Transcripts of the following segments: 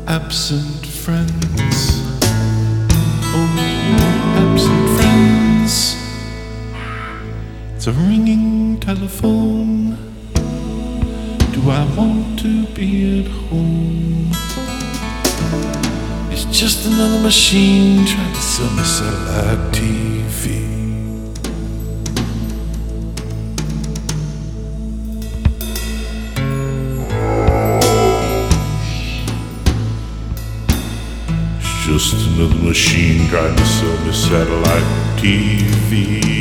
Absent friends, oh, absent friends. It's a ringing telephone. Do I want to be at home? It's just another machine trying to sell me satellite TV. Just another machine trying to sell me satellite TV.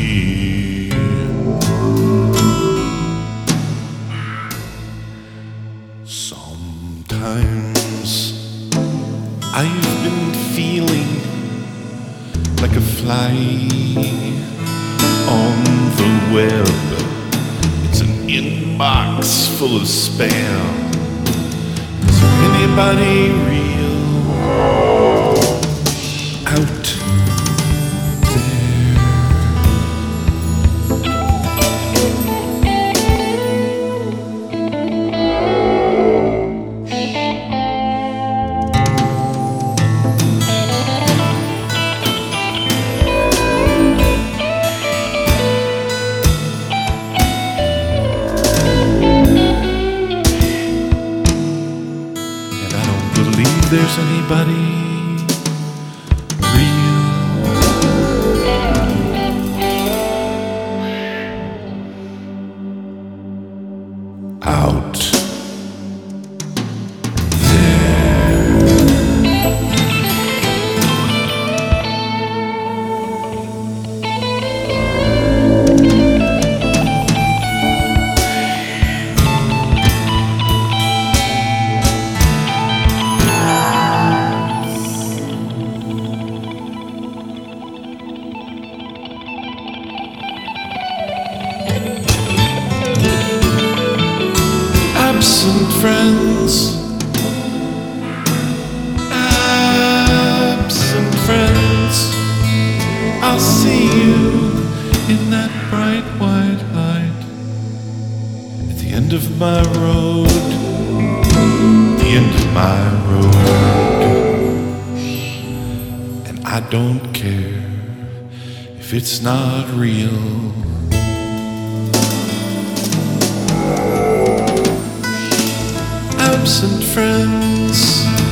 Sometimes I've been feeling like a fly on the web. It's an inbox full of spam. Is there anybody real out there? And I don't believe there's anybody out absent friends, absent friends. I'll see you in that bright white light at the end of my road, the end of my road. And I don't care if it's not real. Absent friends,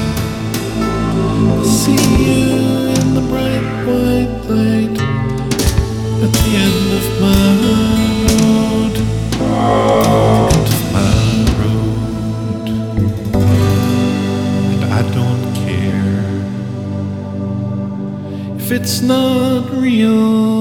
I'll see you in the bright white light at the end of my road, end of my road. And I don't care if it's not real.